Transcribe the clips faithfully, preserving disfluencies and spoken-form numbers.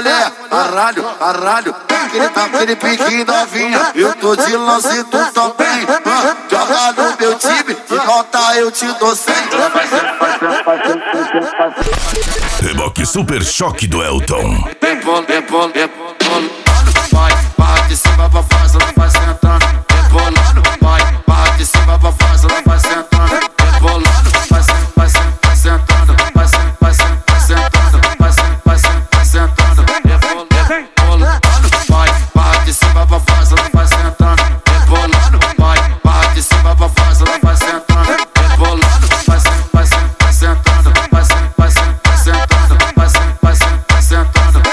mulher, caralho, caralho. Aquele, aquele pique novinha, eu tô de lance e tu também. Ah, joga no meu time, de nota eu te dou cem. Reboque Super Choque do Elton. Rebolando, rebolando, rebolando. Vai, vai de cima pra faz, ela vai sentando. Rebolando, vai, vai de cima pra faz, ela vai sentando. Rebolando, vai, vai, vai sentando. Vai, vai, vai sentando. Vai, vai, vai sentando. Rebolando, vai, vai de cima pra faz, ela vai sentando. Rebolando, vai, vai de cima pra faz, ela vai sentando. Rebolando, vai, vai, vai sentando. Vai, vai, vai sentando. Vai, vai, vai sentando.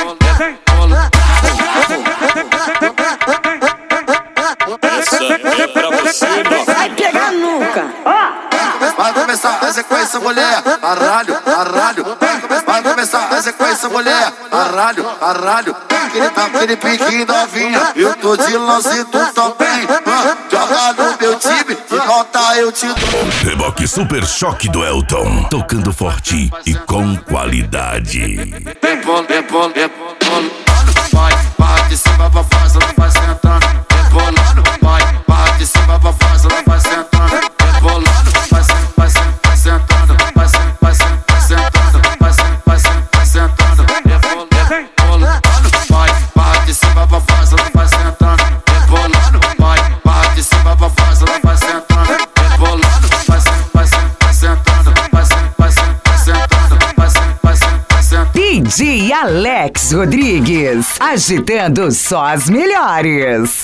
Essa é pra você, não. Vai pegar nunca. Vai começar a sequência, mulher, caralho, caralho. Vai começar a sequência, mulher, caralho, caralho. Aquele, aquele pique novinha, eu tô de lance e tu também. Ah, joga no meu time, de nota eu te dou. Reboque Super Choque do Elton. Tocando forte e com qualidade. Rebolando, rebolando, rebolando. Vai, vai de cima pra faz, ela vai sentando. Rebolando, vai, vai de cima pra faz, ela vai sentando. Rebolando, vai, vai, vai sentando. Vai, vai, vai sentando. Vai, vai, vai sentando. Rebolando, vai, vai de cima pra faz, ela vai sentando. Rebolando, vai, vai de cima pra faz, ela vai sentando. Rebolando, vai, vai, vai sentando. Vai, vai, vai sentando. Vai, vai, vai sentando. D J Alex Rodrigues, agitando só as melhores.